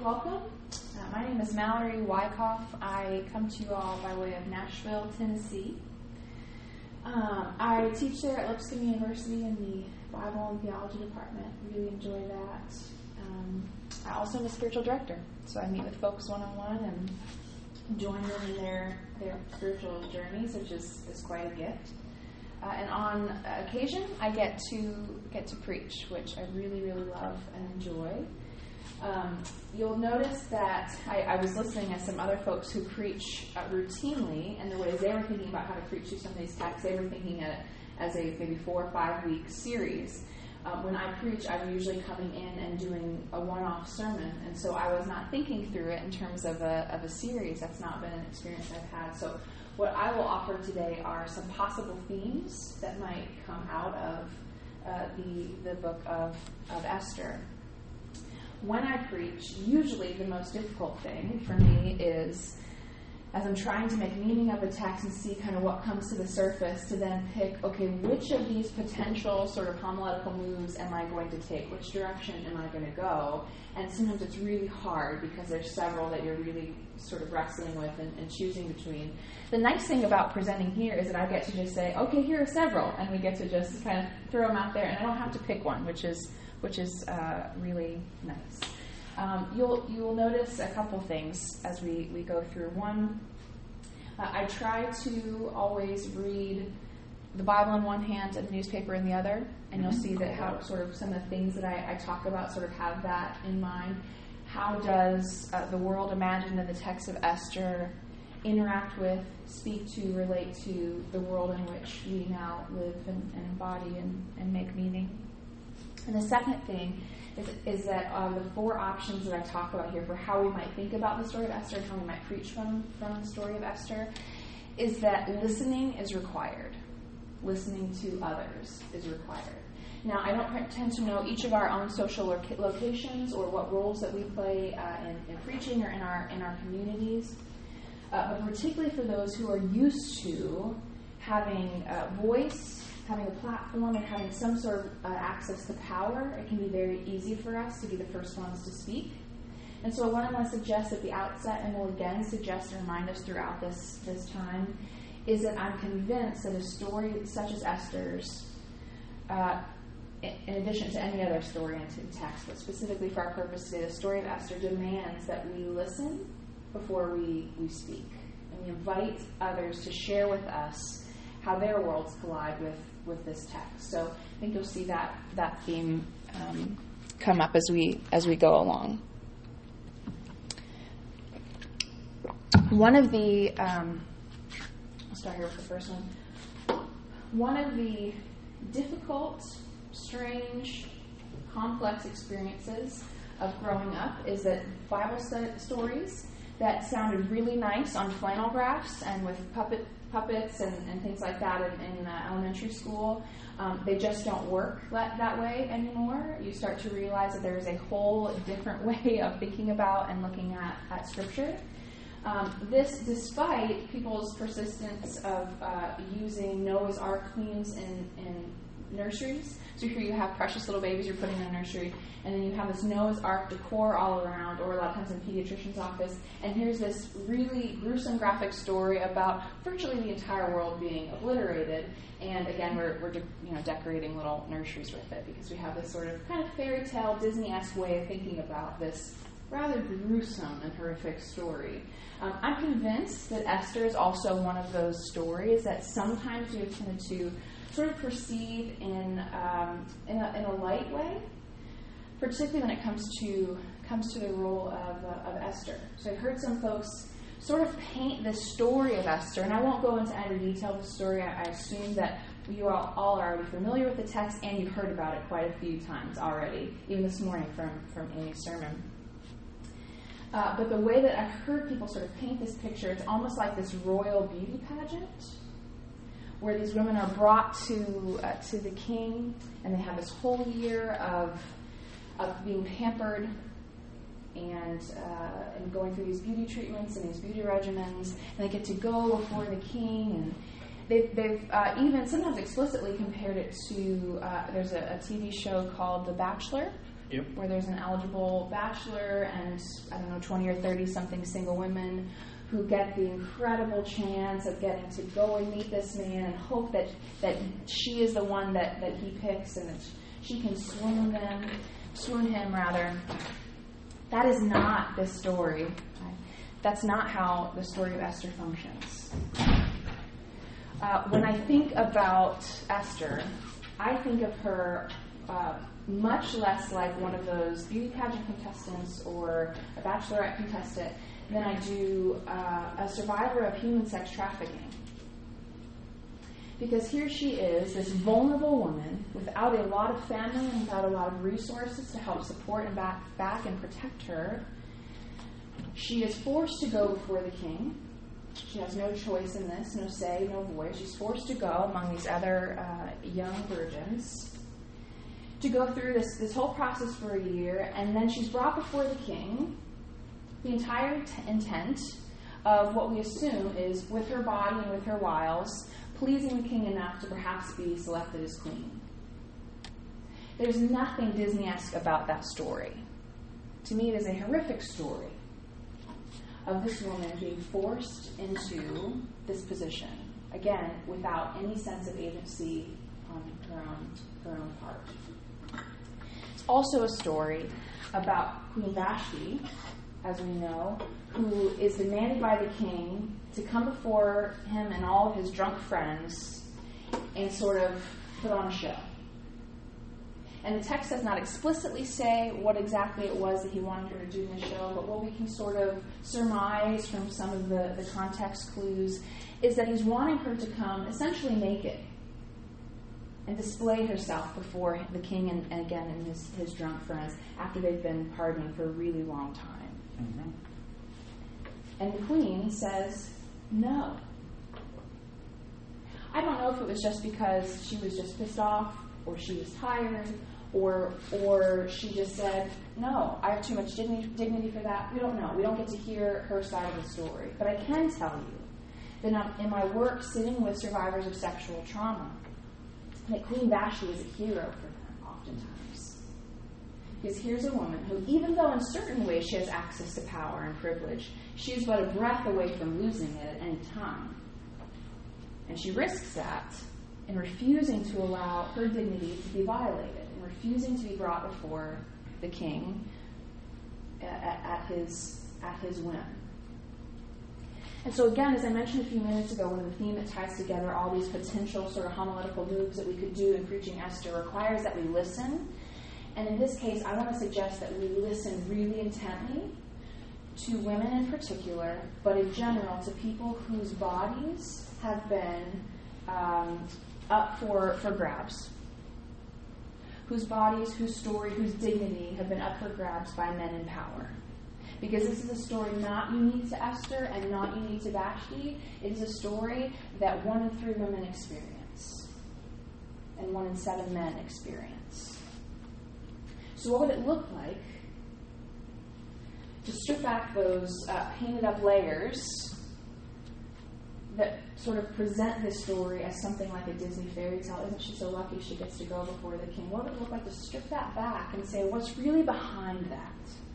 welcome. My name is Mallory Wyckoff. I come to you all by way of Nashville, Tennessee. I teach there at Lipscomb University in the Bible and Theology department. Really enjoy that. I also am a spiritual director, so I meet with folks one-on-one and join them in their spiritual journeys, which is quite a gift. And on occasion, I get to preach, which I really, really love and enjoy. You'll notice that I was listening to some other folks who preach routinely, and the ways they were thinking about how to preach through some of these texts, they were thinking it as a maybe 4 or 5 week series. When I preach, I'm usually coming in and doing a one-off sermon, and so I was not thinking through it in terms of a series. That's not been an experience I've had. So what I will offer today are some possible themes that might come out of the book of Esther. When I preach, usually the most difficult thing for me is, as I'm trying to make meaning of a text and see kind of what comes to the surface, to then pick, okay, which of these potential sort of homiletical moves am I going to take? Which direction am I going to go? And sometimes it's really hard because there's several that you're really sort of wrestling with and choosing between. The nice thing about presenting here is that I get to just say, okay, here are several, and we get to just kind of throw them out there, and I don't have to pick one, which is really nice. You'll notice a couple things as we go through. One, I try to always read the Bible in one hand and the newspaper in the other, and you'll see that how sort of some of the things that I talk about sort of have that in mind. How does the world imagined in the text of Esther interact with, speak to, relate to the world in which we now live and embody and make meaning? And the second thing is that the 4 options that I talk about here for how we might think about the story of Esther and how we might preach from the story of Esther is that listening is required. Listening to others is required. Now, I don't pretend to know each of our own social locations or what roles that we play in preaching or in our communities, but particularly for those who are used to having a voice, having a platform, and having some sort of access to power, it can be very easy for us to be the first ones to speak. And so what I want to suggest at the outset, and will again suggest and remind us throughout this time, is that I'm convinced that a story such as Esther's, in addition to any other story in text, but specifically for our purpose today, the story of Esther demands that we listen before we speak. And we invite others to share with us how their worlds collide with this text. So I think you'll see that theme come up as we go along. One of the I'll start here with the first one. One of the difficult, strange, complex experiences of growing up is that Bible stories that sounded really nice on flannel graphs and with puppets and things like that in elementary school, they just don't work that way anymore. You start to realize that there's a whole different way of thinking about and looking at Scripture. This despite people's persistence of using Noah's Ark themes in nurseries. So here you have precious little babies you're putting in a nursery, and then you have this Noah's Ark decor all around, or a lot of times in pediatrician's office, and here's this really gruesome graphic story about virtually the entire world being obliterated. And again, we're decorating little nurseries with it because we have this sort of kind of fairy tale Disney-esque way of thinking about this rather gruesome and horrific story. I'm convinced that Esther is also one of those stories that sometimes we have tended to sort of perceive in a light way, particularly when it comes to the role of Esther. So I've heard some folks sort of paint the story of Esther, and I won't go into any detail of the story. I assume that you all are already familiar with the text, and you've heard about it quite a few times already, even this morning from Amy's sermon. But the way that I've heard people sort of paint this picture, it's almost like this royal beauty pageant, where these women are brought to the king, and they have this whole year of being pampered and going through these beauty treatments and these beauty regimens, and they get to go before the king. And they've even sometimes explicitly compared it to there's a TV show called The Bachelor, where there's an eligible bachelor and, 20 or 30-something single women who get the incredible chance of getting to go and meet this man and hope that she is the one that he picks and that she can swoon him. That is not this story. Right? That's not how the story of Esther functions. When I think about Esther, I think of her much less like one of those beauty pageant contestants or a bachelorette contestant than I do a survivor of human sex trafficking. Because here she is, this vulnerable woman, without a lot of family and without a lot of resources to help support and back and protect her. She is forced to go before the king. She has no choice in this, no say, no voice. She's forced to go among these other young virgins, to go through this whole process for a year, and then she's brought before the king. The entire intent of what we assume is, with her body and with her wiles, pleasing the king enough to perhaps be selected as queen. There's nothing Disney-esque about that story. To me, it is a horrific story of this woman being forced into this position, again, without any sense of agency on her own part. It's also a story about Queen Vashti, as we know, who is demanded by the king to come before him and all of his drunk friends and sort of put on a show. And the text does not explicitly say what exactly it was that he wanted her to do in the show, but what we can sort of surmise from some of the context clues is that he's wanting her to come essentially naked and display herself before the king and again, and his drunk friends after they've been partying for a really long time. Mm-hmm. And the queen says, no. I don't know if it was just because she was just pissed off, or she was tired, or she just said, no, I have too much dignity for that. We don't know. We don't get to hear her side of the story. But I can tell you that in my work sitting with survivors of sexual trauma, that Queen Vashti is a hero for them oftentimes. Because here's a woman who, even though in certain ways she has access to power and privilege, she is but a breath away from losing it at any time. And she risks that in refusing to allow her dignity to be violated, in refusing to be brought before the king at his whim. And so again, as I mentioned a few minutes ago, one of the themes that ties together all these potential sort of homiletical moves that we could do in preaching Esther requires that we listen. And in this case, I want to suggest that we listen really intently to women in particular, but in general to people whose bodies have been up for grabs, whose bodies, whose story, whose dignity have been up for grabs by men in power. Because this is a story not unique to Esther and not unique to Vashti. It is a story that 1 in 3 women experience and 1 in 7 men experience. So what would it look like to strip back those painted up layers that sort of present this story as something like a Disney fairy tale? Isn't she so lucky she gets to go before the king? What would it look like to strip that back and say, what's really behind that?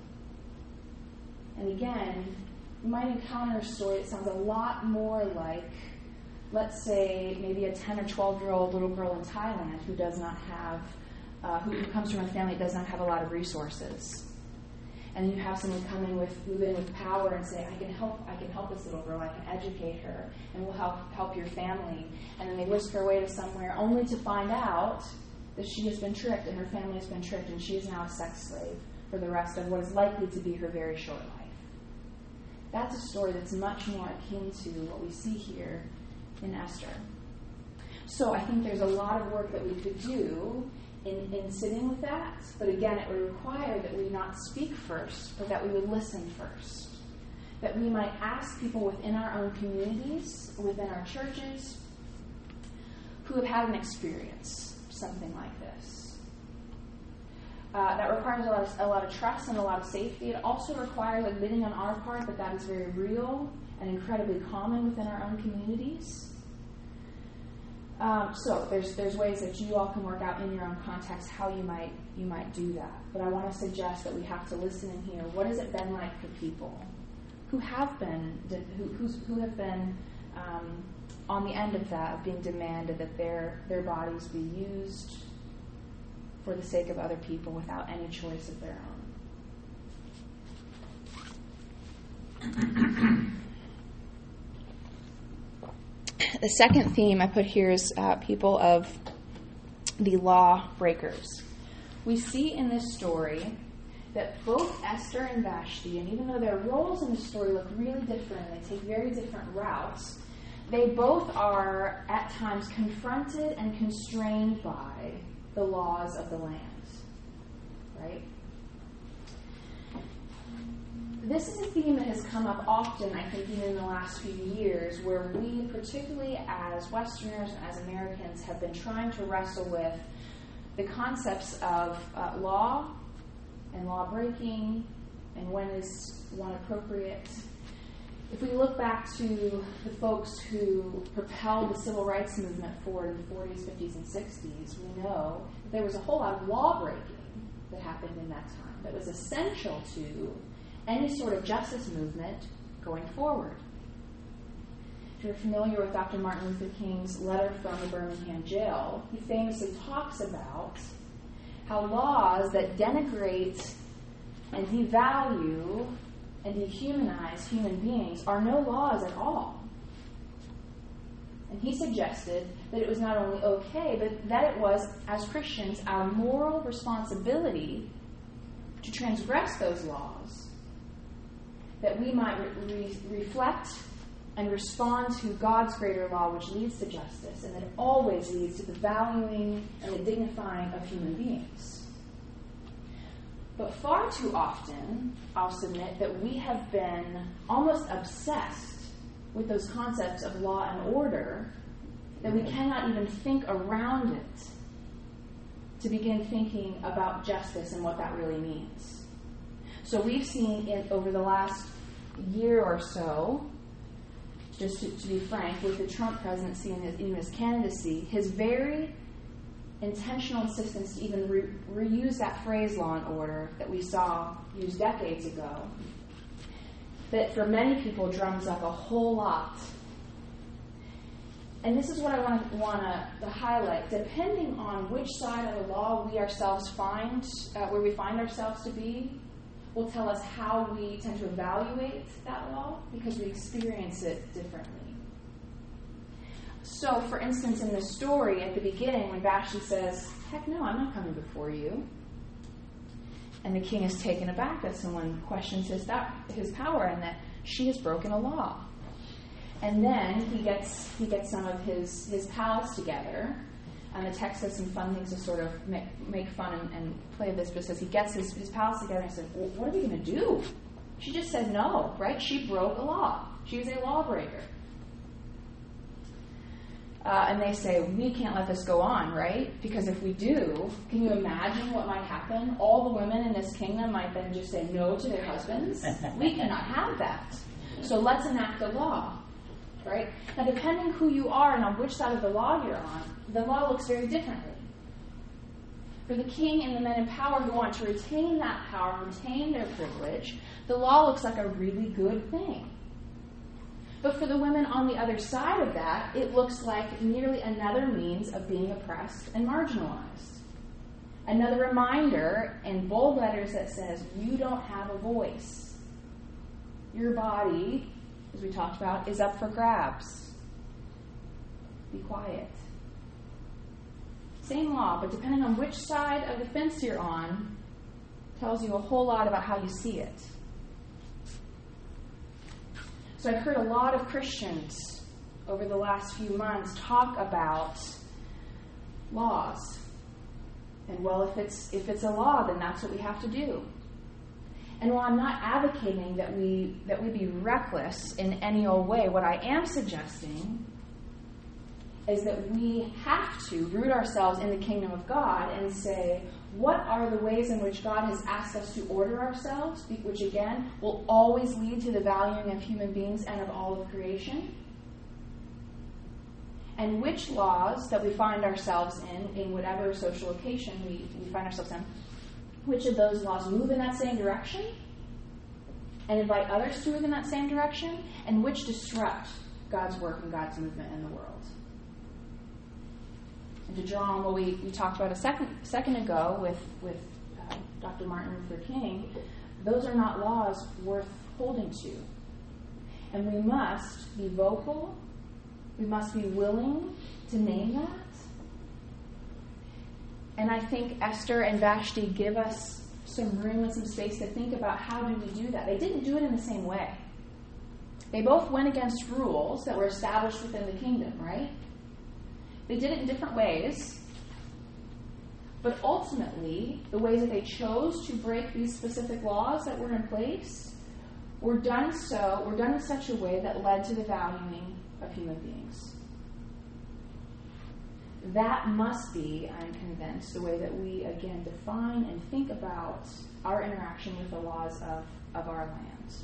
And again, you might encounter a story that sounds a lot more like, let's say, maybe a 10 or 12-year-old little girl in Thailand who does not have, who comes from a family that does not have a lot of resources. And you have someone come in move in with power and say, I can help this little girl, I can educate her, and we'll help your family. And then they whisk her away to somewhere only to find out that she has been tricked and her family has been tricked and she is now a sex slave for the rest of what is likely to be her very short life. That's a story that's much more akin to what we see here in Esther. So I think there's a lot of work that we could do in sitting with that, but again, it would require that we not speak first, but that we would listen first. That we might ask people within our own communities, within our churches, who have had an experience, something like this. That requires a lot of trust and a lot of safety. It also requires admitting on our part that is very real and incredibly common within our own communities. So there's ways that you all can work out in your own context how you might do that. But I want to suggest that we have to listen and hear, what has it been like for people who have been on the end of that, of being demanded that their bodies be used for the sake of other people without any choice of their own. The second theme I put here is people of the law breakers. We see in this story that both Esther and Vashti, and even though their roles in the story look really different, they take very different routes, they both are at times confronted and constrained by the laws of the land. Right? This is a theme that has come up often, I think, even in the last few years, where we, particularly as Westerners and as Americans, have been trying to wrestle with the concepts of law and law breaking, and when is one appropriate. If we look back to the folks who propelled the civil rights movement forward in the 40s, 50s, and 60s, we know that there was a whole lot of law breaking that happened in that time that was essential to any sort of justice movement going forward. If you're familiar with Dr. Martin Luther King's letter from the Birmingham jail, he famously talks about how laws that denigrate and devalue and dehumanize human beings are no laws at all. And he suggested that it was not only okay, but that it was, as Christians, our moral responsibility to transgress those laws, that we might reflect and respond to God's greater law, which leads to justice, and that it always leads to the valuing and the dignifying of human beings. But far too often, I'll submit, that we have been almost obsessed with those concepts of law and order, that we cannot even think around it to begin thinking about justice and what that really means. So we've seen over the last year or so, just to be frank, with the Trump presidency and even his candidacy, his very intentional insistence to even reuse that phrase, law and order, that we saw used decades ago, that for many people drums up a whole lot. And this is what I want to highlight. Depending on which side of the law we ourselves find, where we find ourselves to be, will tell us how we tend to evaluate that law, because we experience it differently. So, for instance, in the story at the beginning, when Vashti says, "Heck no, I'm not coming before you," and the king is taken aback that someone questions his power and that she has broken a law. And then he gets some of his pals together, and the text has some fun things to sort of make fun and play this, but says he gets his pals together and says, well, what are we going to do? She just said no, right? She broke a law. She was a lawbreaker. And they say, we can't let this go on, right? Because if we do, can you imagine what might happen? All the women in this kingdom might then just say no to their husbands. We cannot have that. So let's enact a law, right? Now, depending who you are and on which side of the law you're on, the law looks very differently. For the king and the men in power who want to retain that power, retain their privilege, the law looks like a really good thing. But for the women on the other side of that, it looks like merely another means of being oppressed and marginalized. Another reminder in bold letters that says, you don't have a voice. Your body, as we talked about, is up for grabs. Be quiet. Same law, but depending on which side of the fence you're on, tells you a whole lot about how you see it. So I've heard a lot of Christians over the last few months talk about laws. And well, if it's a law, then that's what we have to do. And while I'm not advocating that we be reckless in any old way, what I am suggesting is that we have to root ourselves in the kingdom of God and say, what are the ways in which God has asked us to order ourselves, which again will always lead to the valuing of human beings and of all of creation? and which laws that we find ourselves in whatever social location we find ourselves in, which of those laws move in that same direction and invite others to move in that same direction, and which disrupt God's work and God's movement in the world. And to draw on what we talked about a second ago with Dr. Martin Luther King, those are not laws worth holding to. And we must be vocal. We must be willing to name that. And I think Esther and Vashti give us some room and some space to think about how do we do that. They didn't do it in the same way. They both went against rules that were established within the kingdom, right? They did it in different ways. But ultimately, the ways that they chose to break these specific laws that were in place were done in such a way that led to the valuing of human beings. That must be, I'm convinced, the way that we, again, define and think about our interaction with the laws of our land.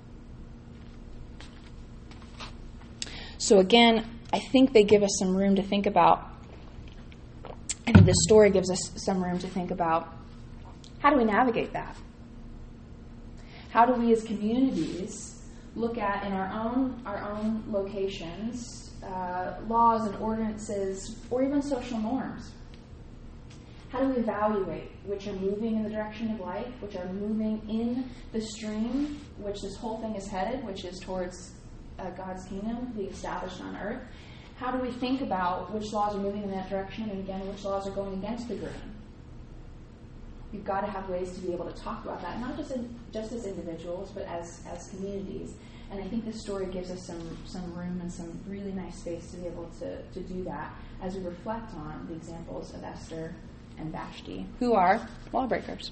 So again, I think they give us some room to think about. I think this story gives us some room to think about how do we navigate that? How do we as communities look at in our own locations laws and ordinances or even social norms? How do we evaluate which are moving in the direction of life, which are moving in the stream which this whole thing is headed, which is towards God's kingdom being established on earth? How do we think about which laws are moving in that direction and, again, which laws are going against the grain? We've got to have ways to be able to talk about that, not just as individuals, but as communities. And I think this story gives us some room and some really nice space to be able to do that as we reflect on the examples of Esther and Vashti, who are lawbreakers.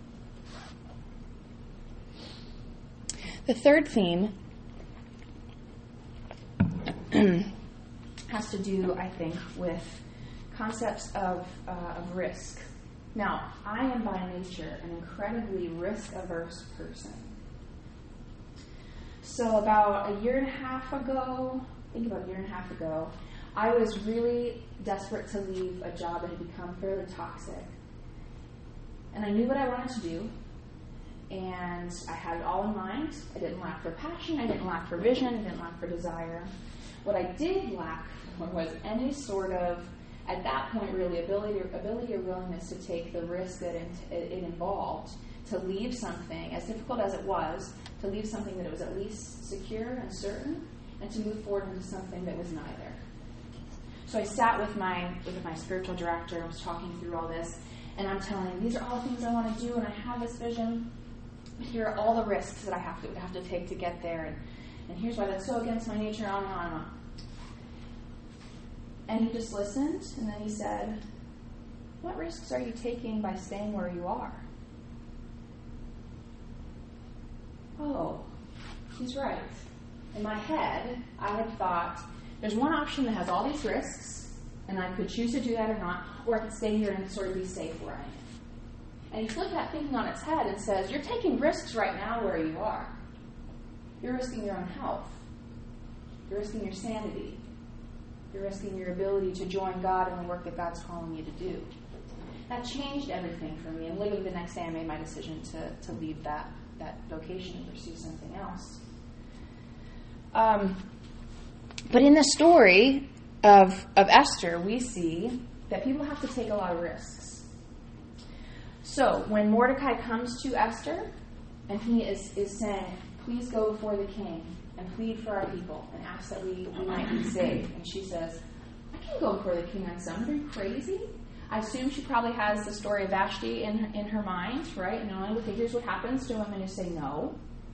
The third theme has to do, I think, with concepts of risk. Now, I am by nature an incredibly risk-averse person. So about a year and a half ago, I was really desperate to leave a job that had become fairly toxic. And I knew what I wanted to do, and I had it all in mind. I didn't lack for passion, I didn't lack for vision, I didn't lack for desire. What I did lack for was any sort of, at that point, really ability or willingness to take the risk that it involved to leave something, as difficult as it was, to leave something that it was at least secure and certain, and to move forward into something that was neither. So I sat with my spiritual director, I was talking through all this, and I'm telling him, these are all the things I want to do, and I have this vision, but here are all the risks that I would have to take to get there, and here's why that's so against my nature, on and on and on. And he just listened, and then he said, what risks are you taking by staying where you are? Oh, he's right. In my head, I had thought, there's one option that has all these risks, and I could choose to do that or not, or I could stay here and sort of be safe where I am. And he flipped that thinking on its head and says, you're taking risks right now where you are. You're risking your own health. You're risking your sanity. You're risking your ability to join God in the work that God's calling you to do. That changed everything for me, and literally the next day I made my decision to leave that vocation and pursue something else. But in the story of Esther, we see that people have to take a lot of risks. So when Mordecai comes to Esther, and he is saying, please go before the king and plead for our people and ask that we might be saved. And she says, I can't go before the king on some. Are you crazy? I assume she probably has the story of Vashti in her mind, right? Knowing, okay, here's what happens to women who say no.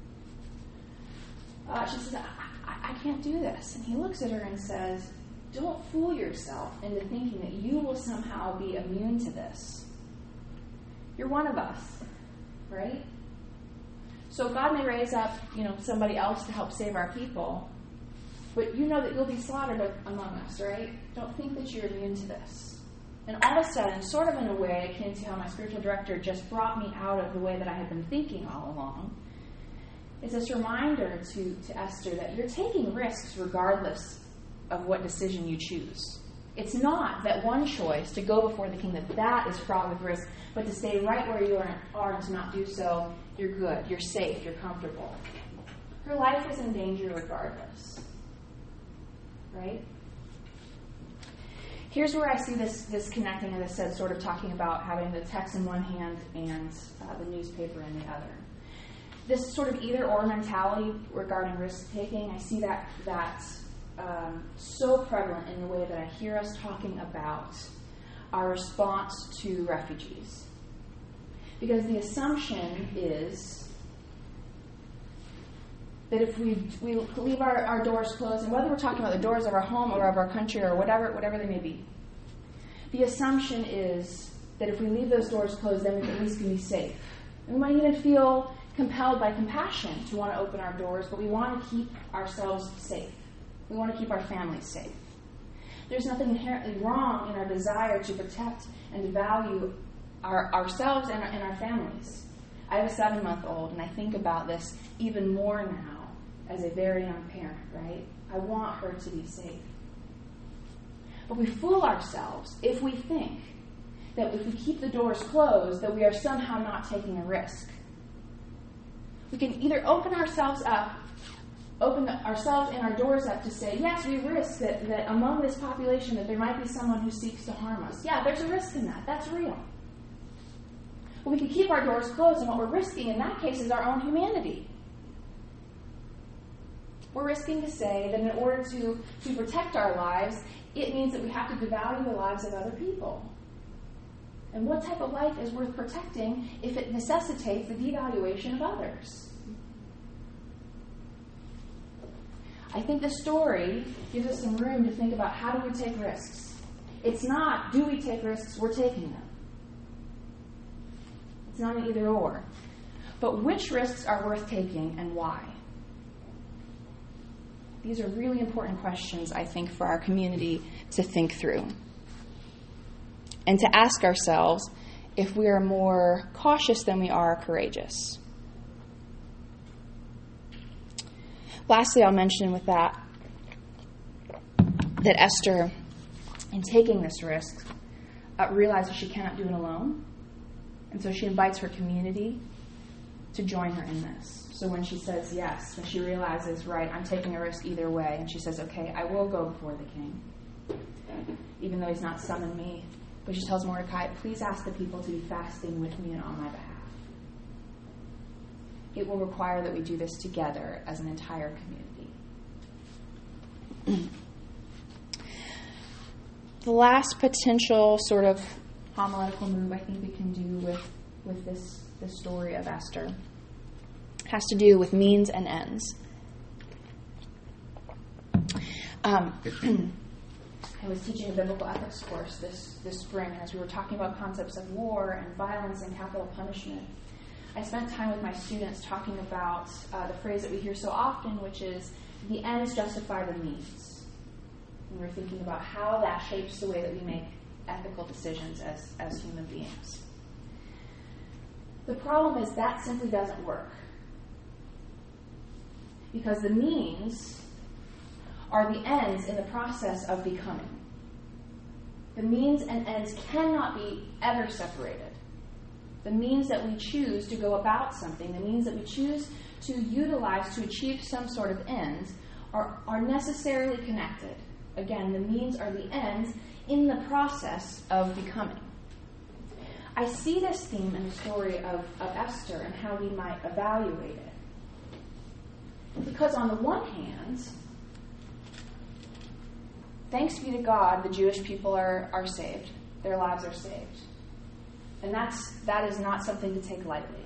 She says, I can't do this. And he looks at her and says, don't fool yourself into thinking that you will somehow be immune to this. You're one of us, right? So God may raise up, somebody else to help save our people, but you know that you'll be slaughtered among us, right? Don't think that you're immune to this. And all of a sudden, sort of in a way akin to how my spiritual director just brought me out of the way that I had been thinking all along, is this reminder to Esther that you're taking risks regardless of what decision you choose. It's not that one choice to go before the king, that is fraught with risk, but to stay right where you are and to not do so, you're good, you're safe, you're comfortable. Her life is in danger regardless. Right? Here's where I see this connecting, as I said, sort of talking about having the text in one hand and the newspaper in the other. This sort of either-or mentality regarding risk-taking, I see that so prevalent in the way that I hear us talking about our response to refugees. Because the assumption is that if we leave our doors closed, and whether we're talking about the doors of our home or of our country or whatever they may be, the assumption is that if we leave those doors closed, then we at least can be safe. And we might even feel compelled by compassion to want to open our doors, but we want to keep ourselves safe. We want to keep our families safe. There's nothing inherently wrong in our desire to protect and to value ourselves and our families. I have a 7-month-old, and I think about this even more now as a very young parent, right? I want her to be safe. But we fool ourselves if we think that if we keep the doors closed, that we are somehow not taking a risk. We can either open ourselves and our doors up to say, yes, we risk that among this population that there might be someone who seeks to harm us. Yeah, there's a risk in that. That's real. But we can keep our doors closed, and what we're risking in that case is our own humanity. We're risking to say that in order to protect our lives, it means that we have to devalue the lives of other people. And what type of life is worth protecting if it necessitates the devaluation of others? I think the story gives us some room to think about how do we take risks. It's not, do we take risks? We're taking them. It's not an either or. But which risks are worth taking and why? These are really important questions, I think, for our community to think through. And to ask ourselves if we are more cautious than we are courageous. Lastly, I'll mention with that Esther, in taking this risk, realizes she cannot do it alone. And so she invites her community to join her in this. So when she says yes, when she realizes, right, I'm taking a risk either way, and she says, okay, I will go before the king, even though he's not summoned me. But she tells Mordecai, please ask the people to be fasting with me and on my behalf. It will require that we do this together as an entire community. The last potential sort of homiletical move I think we can do with this story of Esther has to do with means and ends. I was teaching a biblical ethics course this spring, and as we were talking about concepts of war and violence and capital punishment, I spent time with my students talking about the phrase that we hear so often, which is, the ends justify the means. And we're thinking about how that shapes the way that we make ethical decisions as human beings. The problem is that simply doesn't work. Because the means are the ends in the process of becoming. The means and ends cannot be ever separated. The means that we choose to go about something, the means that we choose to utilize to achieve some sort of end, are necessarily connected. Again, the means are the ends in the process of becoming. I see this theme in the story of Esther and how we might evaluate it. Because on the one hand, thanks be to God, the Jewish people are saved. Their lives are saved. And that is not something to take lightly.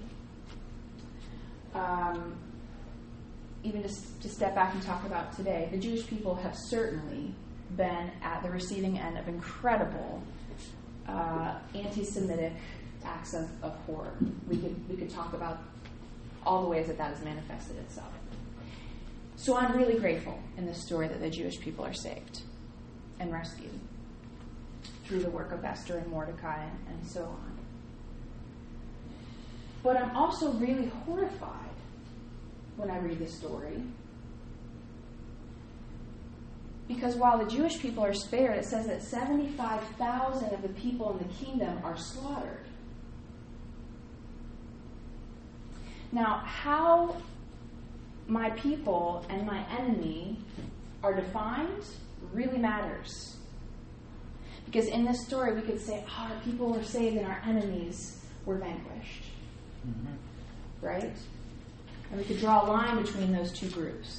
Even to step back and talk about today, the Jewish people have certainly been at the receiving end of incredible anti-Semitic acts of horror. We could talk about all the ways that has manifested itself. So I'm really grateful in this story that the Jewish people are saved and rescued through the work of Esther and Mordecai and so on. But I'm also really horrified when I read this story Because while the Jewish people are spared, it says that 75,000 of the people in the kingdom are slaughtered. Now, how my people and my enemy are defined really matters. Because in this story, we could say, our people were saved and our enemies were vanquished. Mm-hmm. Right? And we could draw a line between those two groups.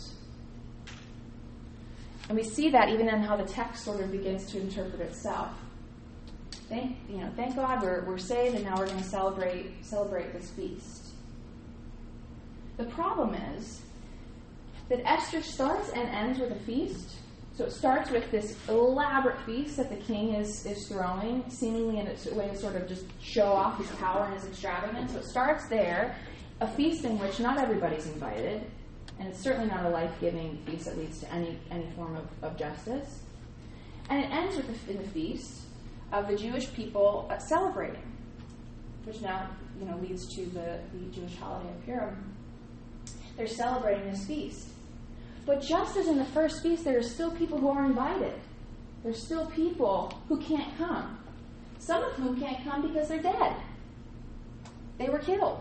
And we see that even in how the text sort of begins to interpret itself. Thank God we're saved, and now we're going to celebrate this feast. The problem is that Esther starts and ends with a feast. So it starts with this elaborate feast that the king is throwing, seemingly in a way to sort of just show off his power and his extravagance. So it starts there, a feast in which not everybody's invited, and it's certainly not a life-giving feast that leads to any form of justice. And it ends with in the feast of the Jewish people celebrating, which now leads to the Jewish holiday of Purim. They're celebrating this feast. But just as in the first feast, there are still people who are invited. There's still people who can't come. Some of whom can't come because they're dead. They were killed.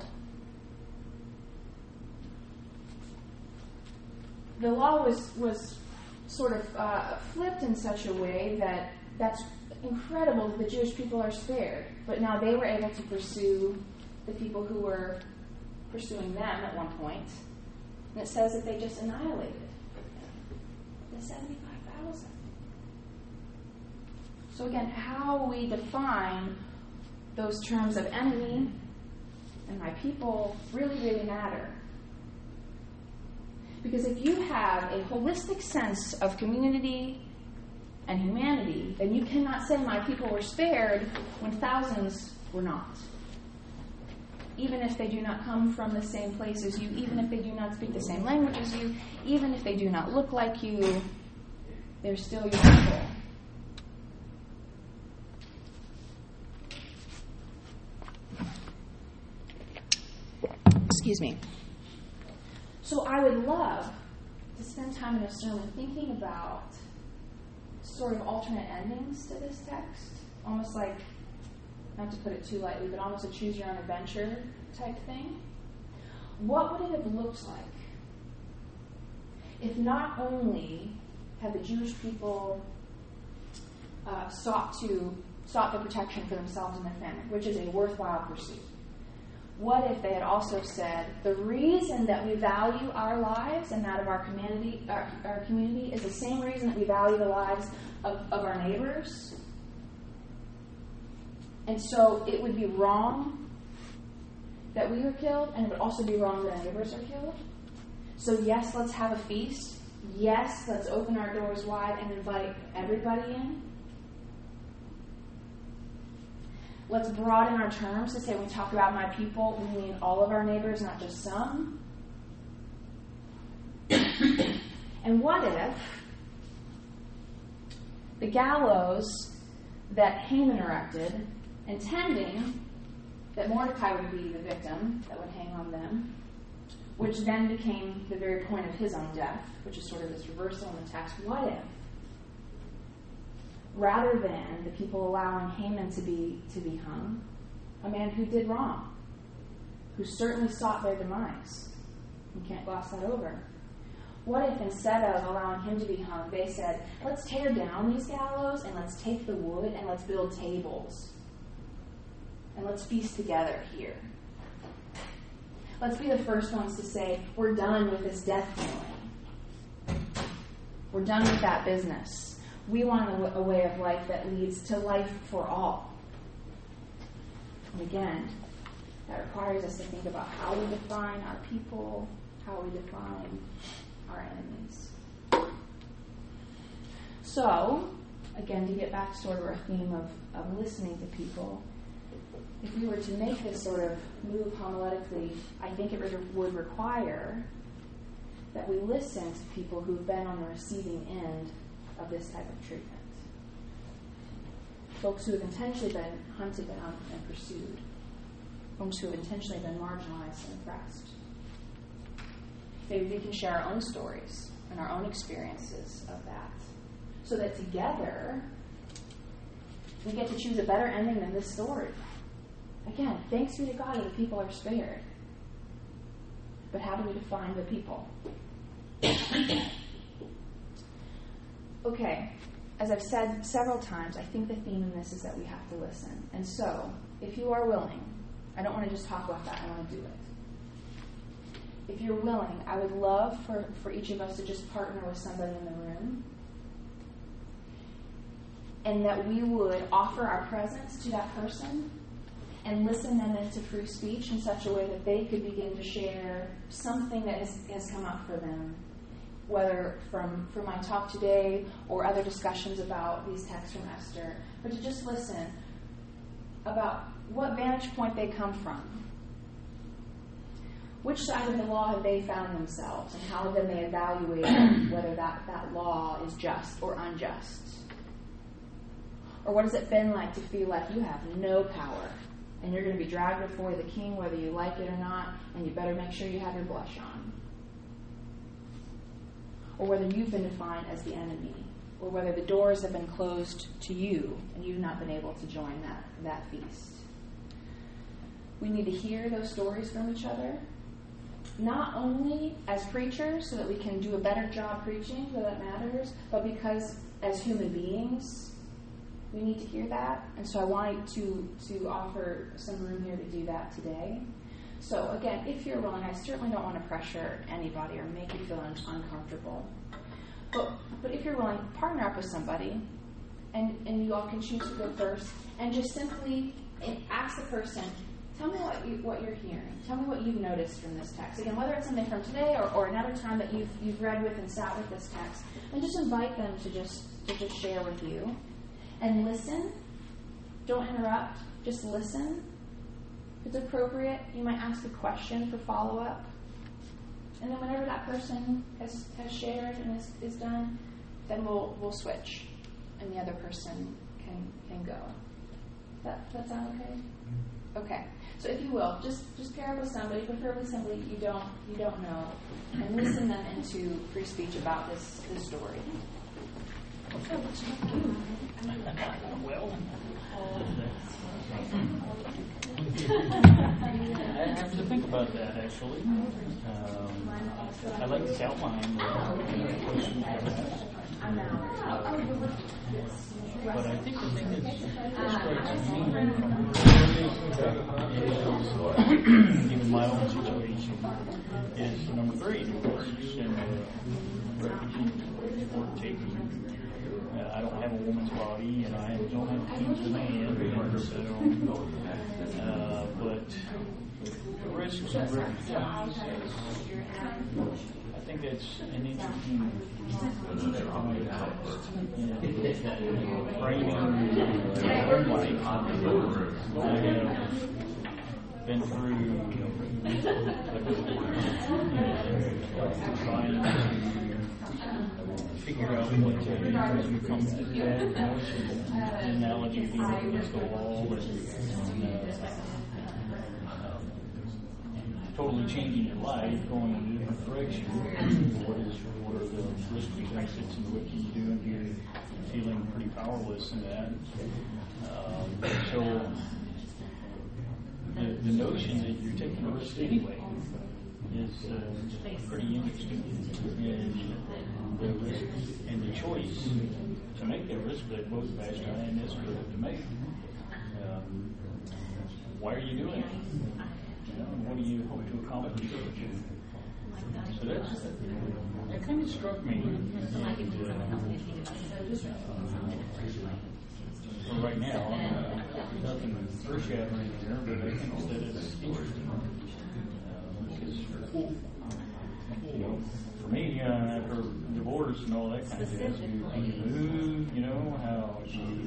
The law was sort of flipped in such a way that's incredible that the Jewish people are spared. But now they were able to pursue the people who were pursuing them at one point. And it says that they just annihilated the 75,000. So again, how we define those terms of enemy and my people really, really matter. Because if you have a holistic sense of community and humanity, then you cannot say my people were spared when thousands were not. Even if they do not come from the same place as you, even if they do not speak the same language as you, even if they do not look like you, they're still your people. Excuse me. So I would love to spend time in a sermon thinking about sort of alternate endings to this text, almost like, not to put it too lightly, but almost a choose-your-own-adventure type thing. What would it have looked like if not only had the Jewish people sought the protection for themselves and their family, which is a worthwhile pursuit? What if they had also said, the reason that we value our lives and that of our community is the same reason that we value the lives of our neighbors? And so it would be wrong that we are killed, and it would also be wrong that our neighbors are killed. So yes, let's have a feast. Yes, let's open our doors wide and invite everybody in. Let's broaden our terms to say when we talk about my people, we mean all of our neighbors, not just some. And what if the gallows that Haman erected, intending that Mordecai would be the victim that would hang on them, which then became the very point of his own death, which is sort of this reversal in the text, what if, rather than the people allowing Haman to be hung, a man who did wrong, who certainly sought their demise, you can't gloss that over. What if instead of allowing him to be hung, they said, let's tear down these gallows and let's take the wood and let's build tables and let's feast together here. Let's be the first ones to say, we're done with this death feeling. We're done with that business. We want a way of life that leads to life for all. And again, that requires us to think about how we define our people, how we define our enemies. So, again, to get back to sort of our theme of listening to people, if we were to make this sort of move homiletically, I think it would require that we listen to people who've been on the receiving end of this type of treatment. Folks who have intentionally been hunted down and pursued. Folks who have intentionally been marginalized and oppressed. Maybe we can share our own stories and our own experiences of that. so that together we get to choose a better ending than this story. Again, thanks be to God that the people are spared. But how do we define the people? Okay, as I've said several times, I think the theme in this is that we have to listen. And so, if you are willing, I don't want to just talk about that, I want to do it. If you're willing, I would love for each of us to just partner with somebody in the room, and that we would offer our presence to that person and listen them into free speech in such a way that they could begin to share something that has come up for them, whether from my talk today or other discussions about these texts from Esther, but to just listen about what vantage point they come from. Which side of the law have they found themselves, and how then they evaluate whether that law is just or unjust? Or what has it been like to feel like you have no power, and you're going to be dragged before the king whether you like it or not, and you better make sure you have your blush on? Or whether you've been defined as the enemy, or whether the doors have been closed to you, and you've not been able to join that feast. We need to hear those stories from each other, not only as preachers so that we can do a better job preaching, so that matters, but because as human beings, we need to hear that. And so I wanted to offer some room here to do that today. So again, if you're willing, I certainly don't want to pressure anybody or make you feel uncomfortable. But if you're willing, partner up with somebody, and you all can choose to go first, and just simply ask the person, tell me what you're hearing. Tell me what you've noticed from this text. Again, whether it's something from today or another time that you've read with and sat with this text, and just invite them to just share with you. And listen. Don't interrupt. Just listen. If it's appropriate, you might ask a question for follow-up. And then whenever that person has shared and is done, then we'll switch, and the other person can go. Does that sound okay? Okay. So if you will, just pair up with somebody, preferably somebody you don't know, and listen them into free speech about this story. Well, I have to think about that, actually. I like to outline the questions I ask. But I think the thing that strikes me, even my own situation, is number 3, and refugee work taking. I don't have a woman's body, and I don't have a king's demand, but the risks of refugees, I think that's an interesting framing my own life. I have been through trying to figure out what to do as we come to that analogy of being up against the wall and totally changing your life, going in a different direction. What are the risks and benefits and what can you do, and you're feeling pretty powerless in that. So the notion that you're taking a risk anyway is pretty interesting. And the risk and the choice to make that risk that both Vashti and Esther have to make. Why are you doing it? What do you hope to accomplish? So that kind of struck me. For right now, nothing earth-shattering here, but I think that it's interesting. Because, for me, after divorce and all that kind of stuff, you move, how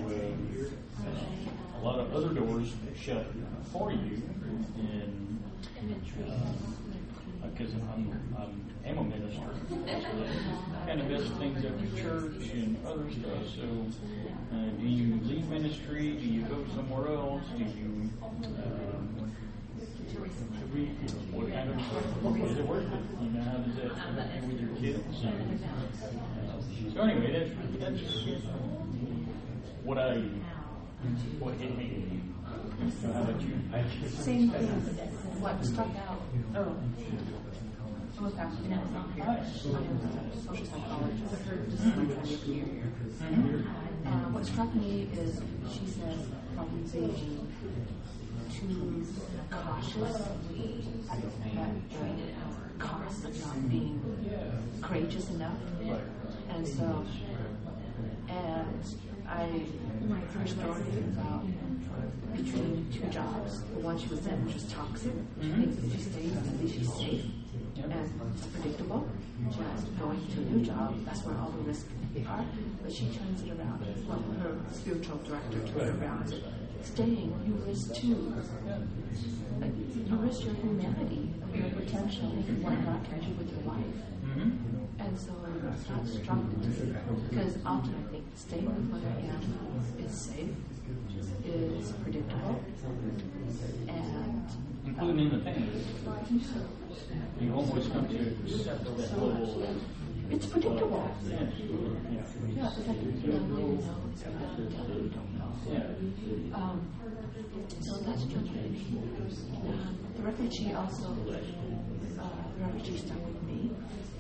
a lot of other doors shut for you, and because I'm a minister, so that kind of messes things up with church and other stuff. So, do you leave ministry? Do you go somewhere else? Do you what kind of, is it worth it? You know, how does that connect with your kids? So anyway, that's what hit me. So how about you? Same thing. What struck out? Oh. I'm a faculty now. I'm a social psychologist. I heard just like your career. What struck me is she says from being too cautious at the cost of not being courageous enough. And so, my first story is about between two jobs. The one she was in, which was toxic. She thinks if she stays, at least she's safe and predictable. Just going to a new job, that's where all the risks are. But she turns it around. Well, her spiritual director turns it around. Staying, you risk too. Like, you risk your humanity, your potential, and what God can do with your life. And so that struck me because often I think staying with what I am is safe, is predictable, and including in the family. You almost come to accept that level. It's predictable. Yeah, it's like you don't know, it's about you don't know. So that's struck me. The refugee also, the refugee stuck with me.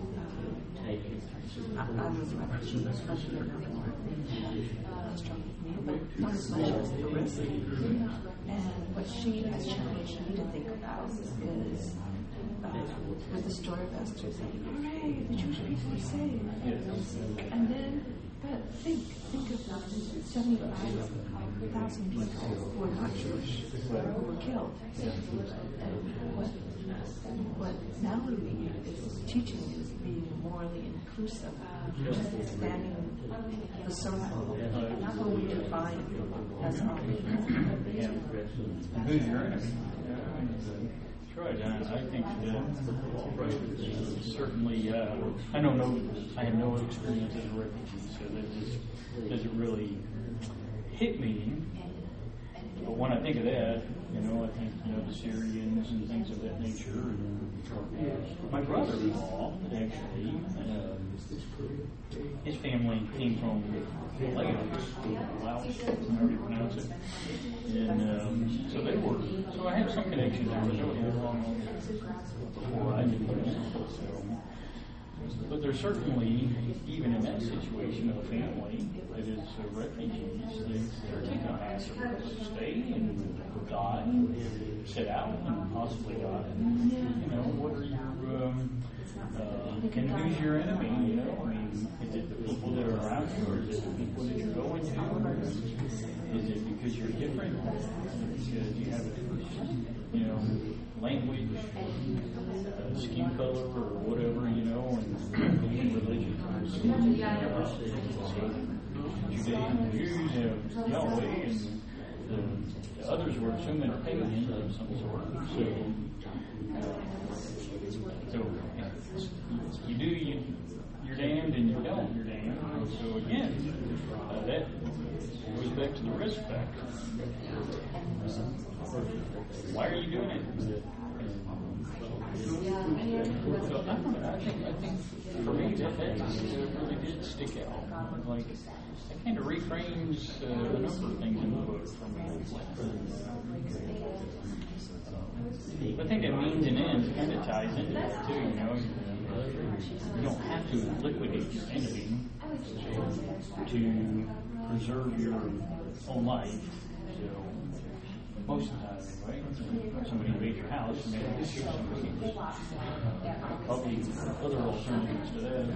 I was a refugee, especially in the war. Struck with me, but not as much as the risk. And what she has challenged me to think about is with the story of Esther saying, hooray, the Jewish people are saved. And then, but think of 75,000 people who are not Jewish, who were killed. And what Mallory is teaching is being morally inclusive, just expanding the circle, not what we define as our who's your enemy? That's right. I think that certainly, I have no experience as a refugee, so that doesn't really hit me. But when I think of that, I think, the Syrians and things of that nature. And my brother-in-law, actually, his family came from Laos, however you pronounce it. And so I have some connection there. I really had long before I knew them. But there's certainly, even in that situation, a family that is refugees, they're taking a massive risk to stay and die, sit out, and possibly die. What are your, and who's your enemy? I mean, is it the people that are around you, or is it the people that you're going to? Is it because you're different? Because you have a different, language, skin color, or whatever, and religion. Judaism, Jews have Yahweh, and the others were assuming a pagan of some sort. So you're damned, and you don't, you're damned. So again, that goes back to the risk factor. Why are you doing it? So I think for me that really did stick out. Like, that kind of reframes a number of things in the book for me. I think it means and ends kind of ties into it too. You don't have to liquidate your enemy to preserve your own life. So most of the time, anyway, somebody invades your house and they have to shoot somebody. Probably other alternatives to that.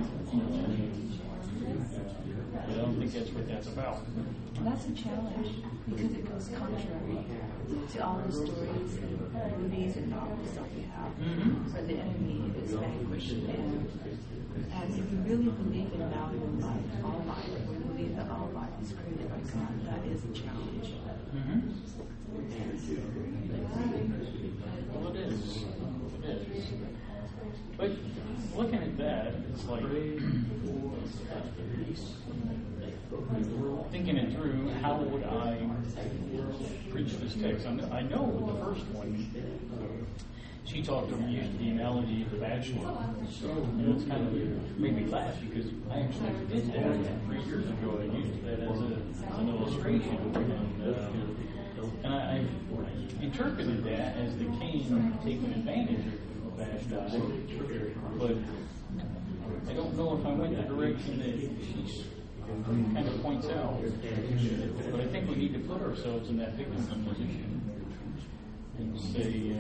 But I don't think that's what that's about. That's a challenge because it goes contrary to all the stories and movies and novels that we have where the enemy is vanquished. And if you really believe in value in life, all life, if you believe that all life is created by God, that is a challenge. Well, it is. But looking at that, it's like thinking it through, how would I preach this text? I know the first one, she talked about used the analogy of the bachelor. And it's kind of made me laugh because I actually did that 3 years ago. I used that as an illustration. And I interpreted that as the king taking advantage of Vashti. But I don't know if I went the direction that she kind of points out. But I think we need to put ourselves in that victim position and say,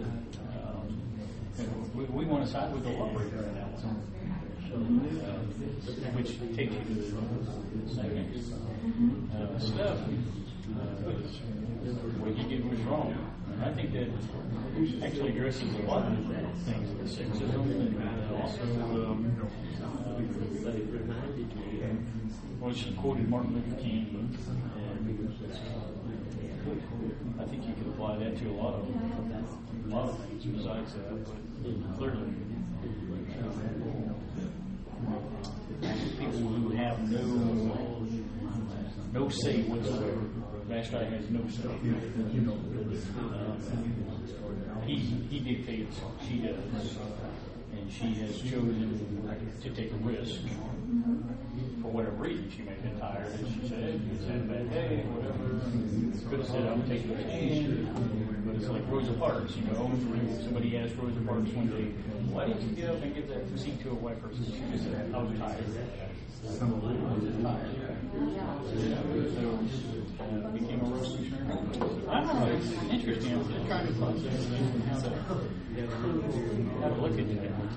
we want to side with the lawbreaker in that one. Which takes you to the second step. What he did was wrong. And I think that actually addresses a lot of things, the sexism, and also well, she quoted Martin Luther King, and I think you could apply that to a lot of things besides that, but clearly people who have no say whatsoever. Vashti has no say. He dictates, she does, and she has chosen to take a risk for whatever reason. She may have been tired, as she said, she's had a bad day, whatever. Could have said, I'm taking a stand. But it's like Rosa Parks, somebody asked Rosa Parks one day, why did you get up and give that seat to a white person? She just said, I was tired. Became a roast missionary. I don't know, it's interesting. I'm just trying to process things and how to look at it.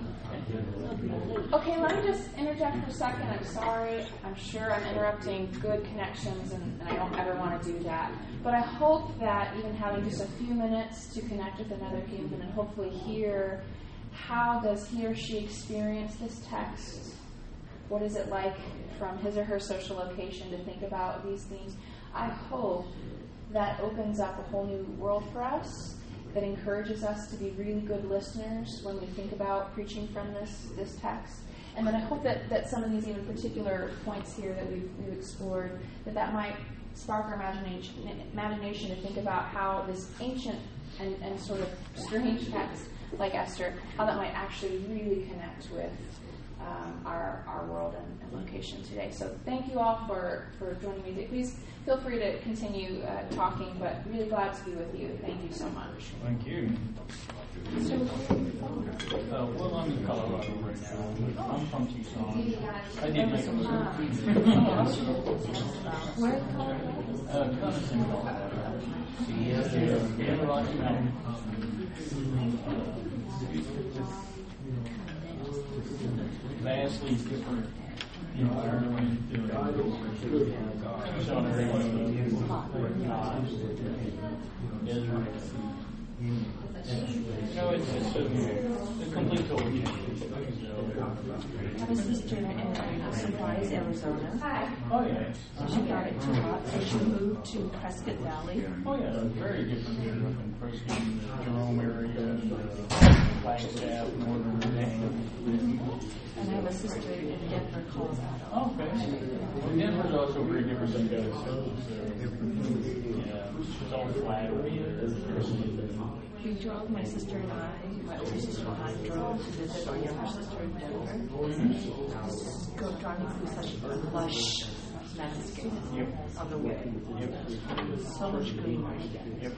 Okay, let me just interject for a second. I'm sorry. I'm sure I'm interrupting good connections, and I don't ever want to do that. But I hope that even having just a few minutes to connect with another human and hopefully hear how does he or she experience this text? What is it like from his or her social location to think about these themes? I hope that opens up a whole new world for us, that encourages us to be really good listeners when we think about preaching from this text. And then I hope that some of these even particular points here that we've explored, that might spark our imagination to think about how this ancient and sort of strange text like Esther, how that might actually really connect with our world and location today. So thank you all for joining me. Please feel free to continue talking, but really glad to be with you. Thank you so much. Thank you. Well, I'm in Colorado right now. I'm from Tucson. I did make a move. Where in Colorado? Gunnison, Colorado. Yeah, Rocky Mountain. Vastly different environment. Tucson area. No, it's a complete total change. I have a sister in Surprise, Arizona. Hi. Oh, yeah. She got it too hot, so she moved to Prescott Valley. Oh, yeah, very different here in Prescott, the Jerome area, Flagstaff, Northern Virginia. And I have a sister in Denver, Colorado. Oh, okay. Well, Denver's also very different than Dallas. So, yeah, it's all flat over here. We drove, my sister and I, my older sister and I drove to visit our younger sister in Denver. Driving through such a lush landscape on the way. So much greenery. Yep.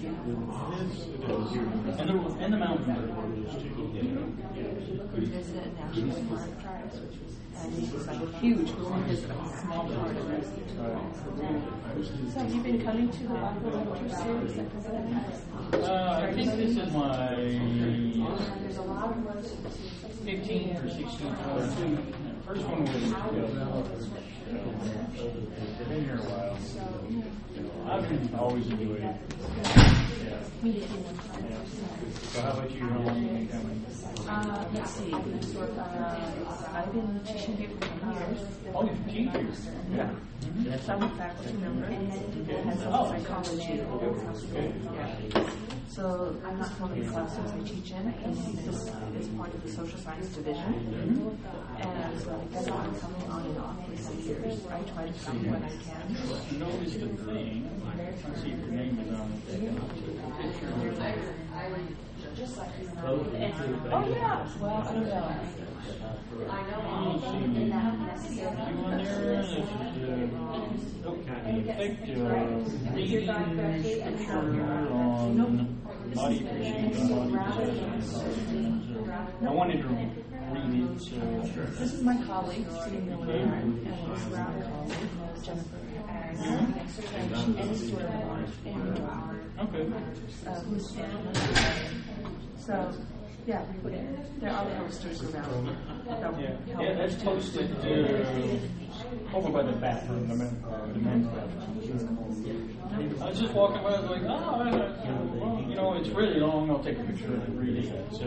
And the mountains are gorgeous too. We visited National Park, and it was like huge. We only visited a small part of it. So have you been coming to the lecture series at President? I think this is my There's a lot of words. 15th or 16th one. First one was Been here a while. I've always enjoyed it. Yeah. So how about you? How long have you been coming? Let's see. I've been teaching here for 10 years. Oh, you're teaching? Yeah. I'm a faculty member. It has psychology. Yeah. So I'm not holding classes I teach in. This is part of the social science division. And that's why I'm coming on and off for some years. I try to come when I can. Notice the thing. Let's see if your name is on the picture. Oh yeah. Well, I don't know. You on there? This is reading scripture on body appreciation, body possession. I wanted to read it. This is my colleague, Steve Miller, and his round colleague, Jennifer. And Stuart Okay. So, yeah, there are posters around. Yeah, that's posted over by the bathroom, the men's bathroom. I was just walking by, I was like, well, it's really long. I'll take a picture of it and read it. So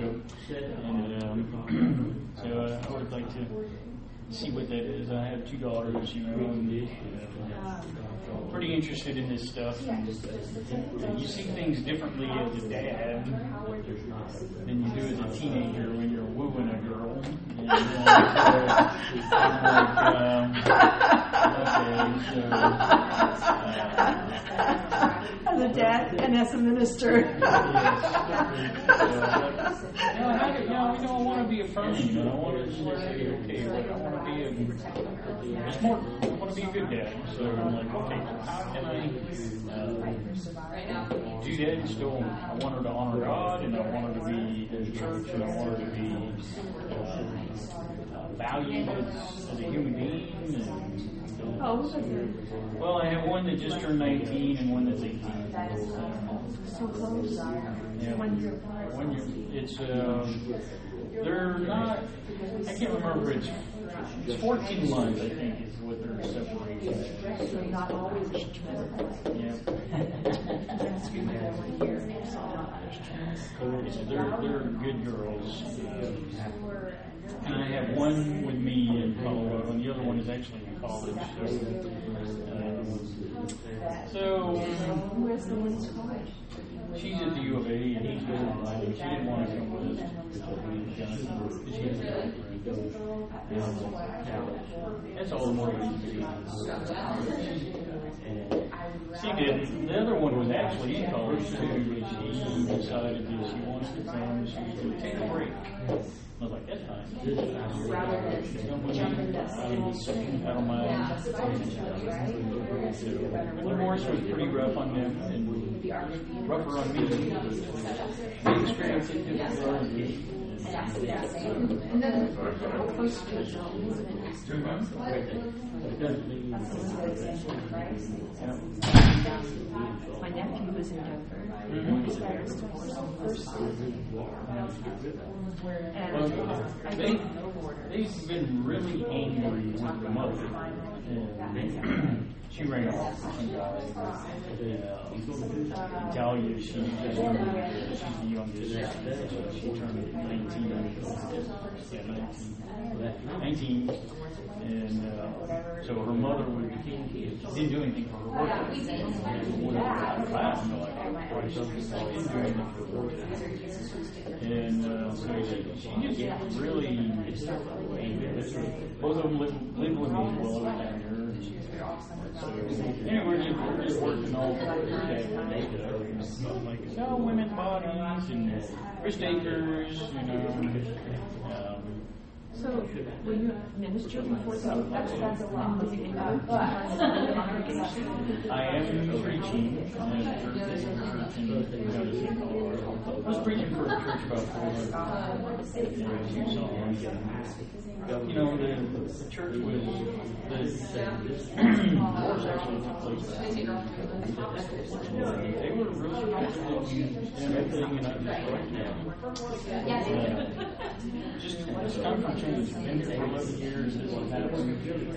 I would like to see what that is. I have 2 daughters, and pretty interested in this stuff. And you see things differently as a dad than you do as a teenager when you're wooing a girl. As a dad and as a minister. I want to be affirming. I want to say, okay, I want to be a good dad. So I'm like, okay, how can I do that and still? I want her to honor God, and I want her to be in church, and I want her to be valued as a human being. Well, I have one that just turned 19 and one that's 18. So close. Yeah. It's they're not. I can't remember. It's 14 months, I think, is what their separation is. So not always Yeah. They're good girls. And I have one with me in Colorado, and the other one is actually in college. So where's the one in college? she's at the U of A, and she didn't want to come with us. That's all the more reason. She did. The other one was actually in college too, but she decided that she wanted to come. She was going to take a break. I was like, that's fine. I don't mind. The divorce was pretty rough on them and rougher on me. The experience it did for me. And then how close to you? My nephew was in Denver. His parents divorced him first. They've been really angry with the mother. She ran off with some guy. Italia, she's the youngest. She turned 19. Yeah, 19. And so her mother didn't do anything for her work. She didn't do anything for her work. And so she just really angry. Both of them live with me as well over down here. So anyway, we're just working all day. Like, no, women's bodies and risk takers, So, were you a minister before the congregation? I am preaching at a church in I was preaching for a church about 400 the church was the divorce actually took place. They were really interested in everything, and I just just this conference change. Been here for 11 years. This has happened.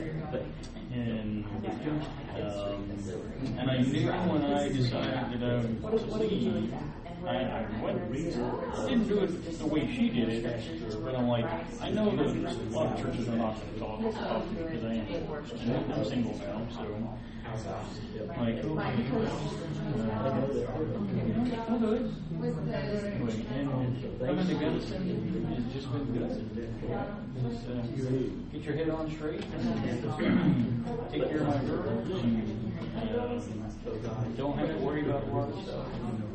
And I knew when I decided that I would leave, I didn't do it the way she did it, but I'm like, I know that a lot of churches are not going to talk because I'm single now, so like, okay. Coming to Gunnison has just been good. Just get your head on straight and take care of my girls. Don't have to worry about a lot of stuff.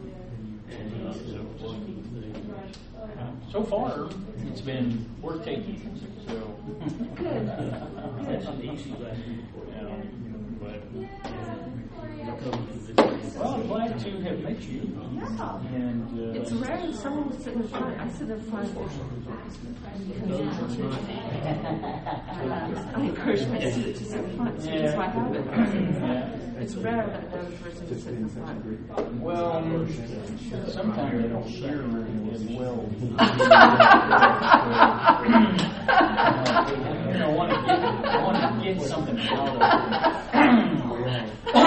So far, it's been worth taking. So Good. Well, I'm glad to have met you. Yeah. And It's rare that someone would sit in front. I sit in front. I encourage my students to sit in front. So that's why I have it. It's rare that another person would sit in front. well, sometimes they don't hear as well. I want to get something out of it.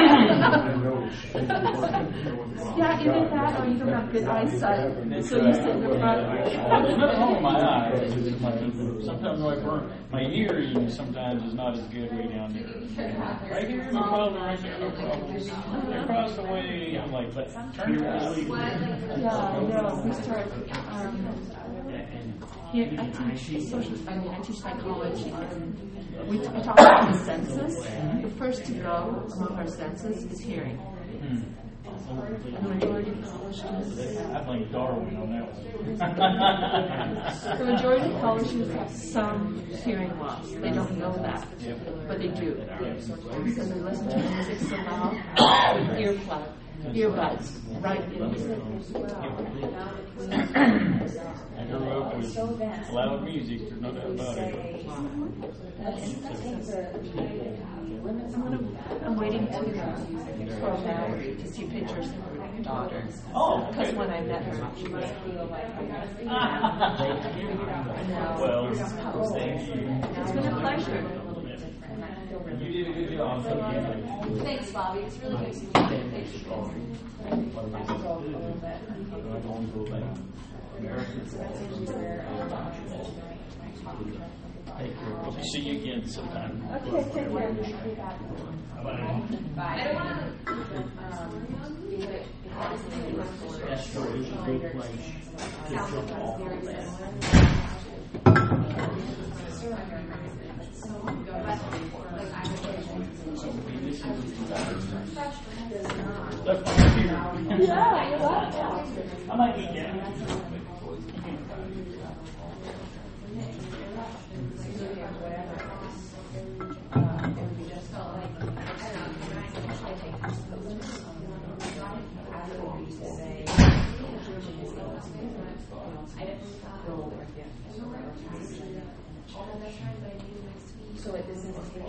Yeah, either that or you don't have good eyesight. So you sit in the front. There's nothing wrong with my eyes. Sometimes when I burn my hearing, sometimes is not as good way down there. Right here, no problem. Right there, no problem. Across the way, I'm like, but turn around. Yeah, no, we start. Here, I teach psychology, and we talk about the senses. The first to go among our senses is hearing. And the majority of college students. I blame Darwin on that one. The majority of college students have some hearing loss. They don't know that, but they do. Because they listen to music so loud with earbuds right in here. I grew up with loud music, there's no doubt about it. I'm waiting for Valerie to see pictures of her daughter. Oh, Because okay. when I met her, she was Well, thank you. It's been a pleasure. You did a good job. Thanks, Bobby. It's really good to meet Hope to see you again sometime. Okay, take care. Bye. I don't want Yeah, you're welcome. I might eat that. So this is meant to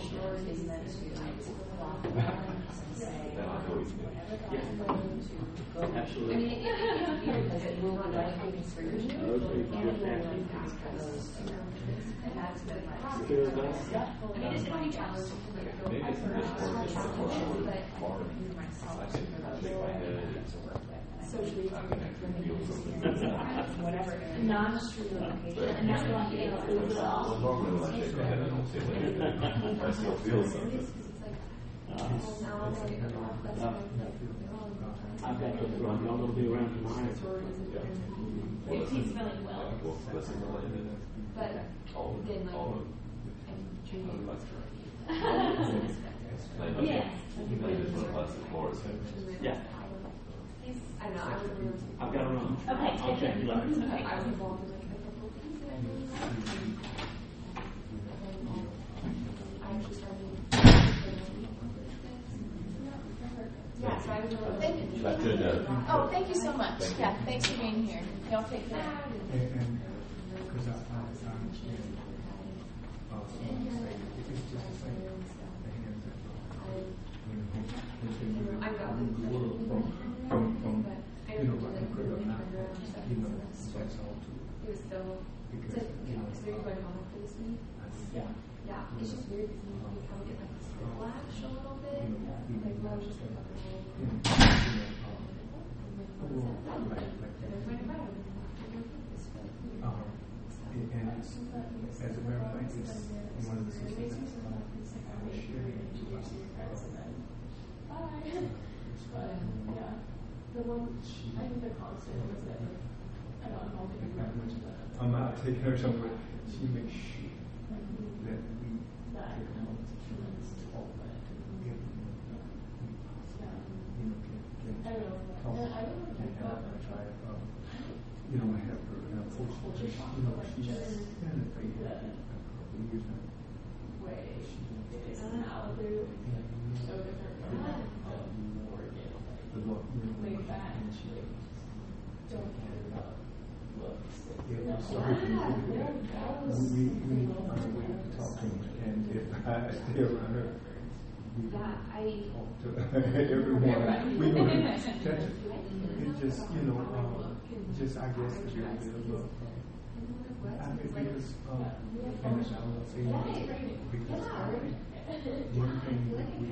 absolutely. I mean, because it will be like things for your children. And that's been my process. I mean, it's going to be challenging. Socially, whatever. Non-street location. And that's going to be Normally when I shake my head, I don't say anything. I still feel something. I've got to run. Y'all gonna be around tomorrow? If he's feeling well. Well, listen to it. But then, like, I'm treating Yeah. I just want to bless the floor. Yeah. I don't know, I would really. I've got to run. Okay, I'll check you later. Okay, I was involved in like a couple of things. I actually started. Yeah, so I was really. Thank you. That's good. Oh, thank you so much. Yeah, thanks for being here. Y'all take care. Because I understand if it's just the same, the hands that I got from you know, like the criminal, you know, that's all too. It was still. because, It's very going home for this week. Yeah. Yeah, it's just weird because you kind of get like this flash a little bit. Like when I was just like, and as a matter of fact, it's one of the systems that's sharing The one, I think the constant was that I don't know if you remember that. I'm not taking her somewhere. She makes sure that we That helps humans to hold it. get I don't know. And I don't know if and have her try it. I have her post. She's kind of afraid that a couple of years now. way it is now. They're so different from Oregon. The look, Way back, like, don't care about looks. yeah, so we talk to him, and if I stay around her, we yeah, I talk to everyone. We don't touch it. It just, just I guess a little bit of because and as I was saying, because one thing that we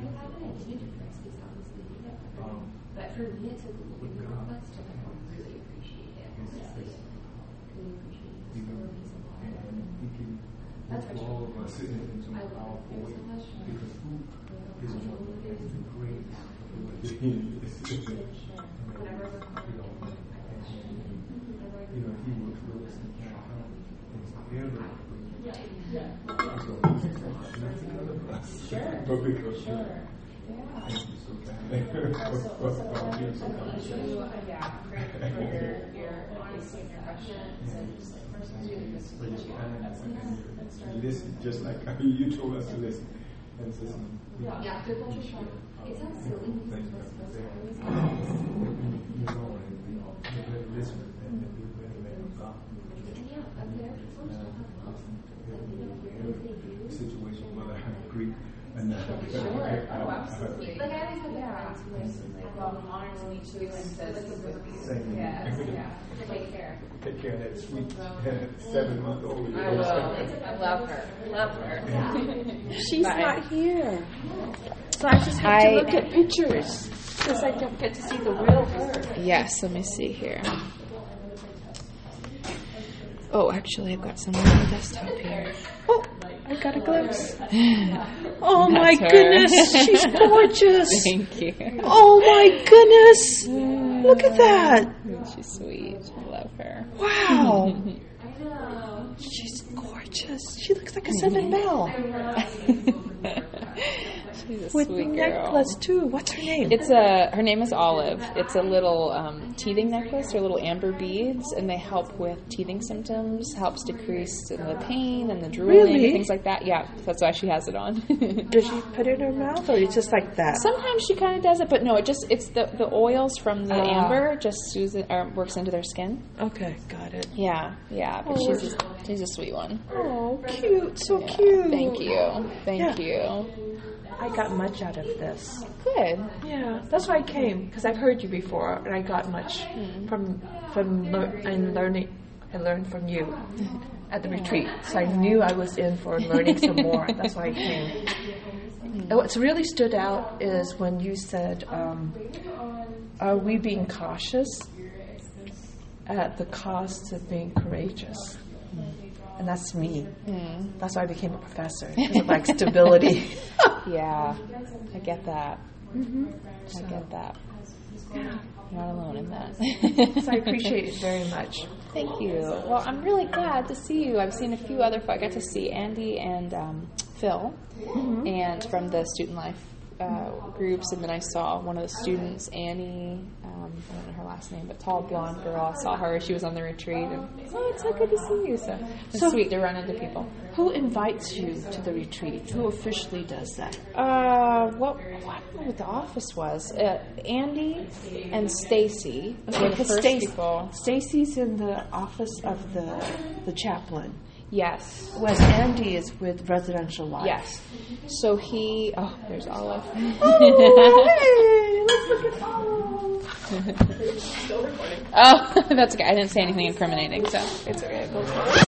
but for me, it took a little bit of us to really appreciate it. Honestly, really appreciate the facilities and all that. and we can That's work for all sure. of us in some I love powerful it way so much. because food is one of the greatest Whenever we're he works with us and Sure. but because Sure. thank you so kind. I'm grateful for your honesty and your questions and just like first doing this But with you you. kind listen just like you told us to listen. And it's just, Yeah, they're culture shock. It sounds silly because thank it's you. supposed to always You know, and you better listen and you better let him go. And yeah, I'm there for folks to have love. Like, if they do. Situation whether I agree and not. Sure. Oh, absolutely. Like, I always have Yeah. friends who like, Well, I'm honored to meet you and to speak with you. Same. Yes, yeah. Take care. Take care of that sweet 7-month-old. I will. I love her. Love her. She's not here. So I just have to look at pictures because I don't get to see the real her. Yes, let me see here. Oh, actually, I've got some on the desktop here. Oh, I got a glimpse. Oh my That's her. goodness, she's gorgeous. Thank you. Oh my goodness, look at that. She's sweet. I love her. Wow. She's gorgeous. She looks like a cinnamon bell. She's a With sweet the girl. necklace too. What's her name? Her name is Olive. It's a little teething necklace. They're little amber beads, and they help with teething symptoms. Helps decrease the pain and the drooling Really? and things like that. Yeah, that's why she has it on. Does she put it in her mouth or it's just like that? Sometimes she kind of does it, but no, it's the oils from the amber just works into their skin. Okay, got it. Yeah, but Oh, she's a sweet one. Oh, cute, so Yeah, cute. Thank you. I got much out of this. Good. Yeah, that's why I came because I've heard you before, and I got much I learned from you at the retreat. So I knew I was in for learning some more. That's why I came. And what's really stood out is when you said, "Are we being cautious at the cost of being courageous?" And that's me. That's why I became a professor, because of like stability. Yeah, I get that. I get that. Yeah. You're not alone in that. So I appreciate it very much. Thank you. Well, I'm really glad to see you. I've seen a few other. I got to see Andy and Phil, and from the student life groups, and then I saw one of the students, Annie. I don't know her last name, but tall blonde girl. I saw her. She was on the retreat, and it's so good to see you. So it's sweet to run into people. Who invites you to the retreat? Who officially does that? I don't know what the office was. Andy and Stacy were the first people. Stacy's in the office of the chaplain. Yes. Whereas Andy is with Residential Life. Yes. So there's Olive. Oh, hey, let's look at Olive. Oh, that's okay. I didn't say anything incriminating, so it's okay.